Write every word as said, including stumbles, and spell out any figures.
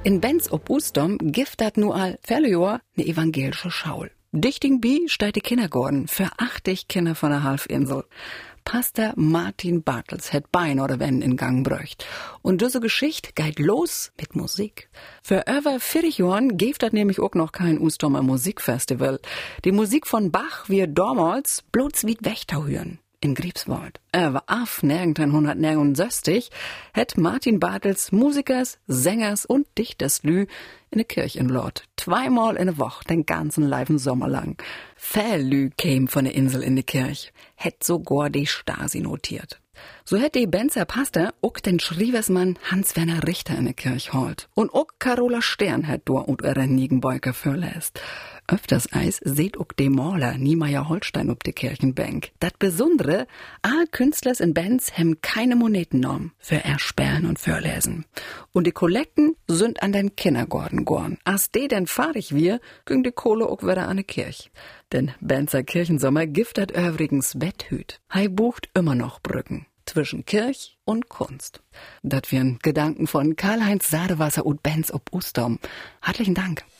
In Benz ob Ustom gift dat nu all viele Jahr ne evangelische Schaul. Dichting bi steht die Kindergarten für achtzig Kinder von der Halbinsel. Pastor Martin Bartels het Bein oder wenn in Gang bräucht. Und diese Geschichte geht los mit Musik. Für über vierzig Jahren gibt das nämlich auch noch kein Ustomer Musikfestival. Die Musik von Bach wir damals bloß wie Wächter hören. In Griebswald. Über af neunzehnhundertneunundsechzig hat Martin Bartels Musikers, Sängers und Dichters lü in der Kirche in Lord. Zweimal in der Woche, den ganzen leiben Sommer lang. Viel lü käm von der Insel in die Kirche. Hätt sogar die Stasi notiert. So hätt die Benzer Pastor auch den Schrieversmann Hans-Werner Richter in der Kirche holt. Und auch Carola Stern hat dort und ihre Niegenbeuker verlässt. Öfters eis seht auch die Maler Niemeyer Holstein ob die Kirchenbank. Das Besondere, all Künstlers in Bands haben keine Monetennorm für ersperren und verlesen. Und die Kollekten sind an den Kindergarten gorn. As de denn fahrig wir, ging die Kohle auch wieder an die Kirche. Denn Benzer Kirchensommer giftet übrigens Betthüt. Hei bucht immer noch Brücken zwischen Kirch und Kunst. Das wären Gedanken von Karl-Heinz Sadewasser und Benz ob Ustom. Herzlichen Dank.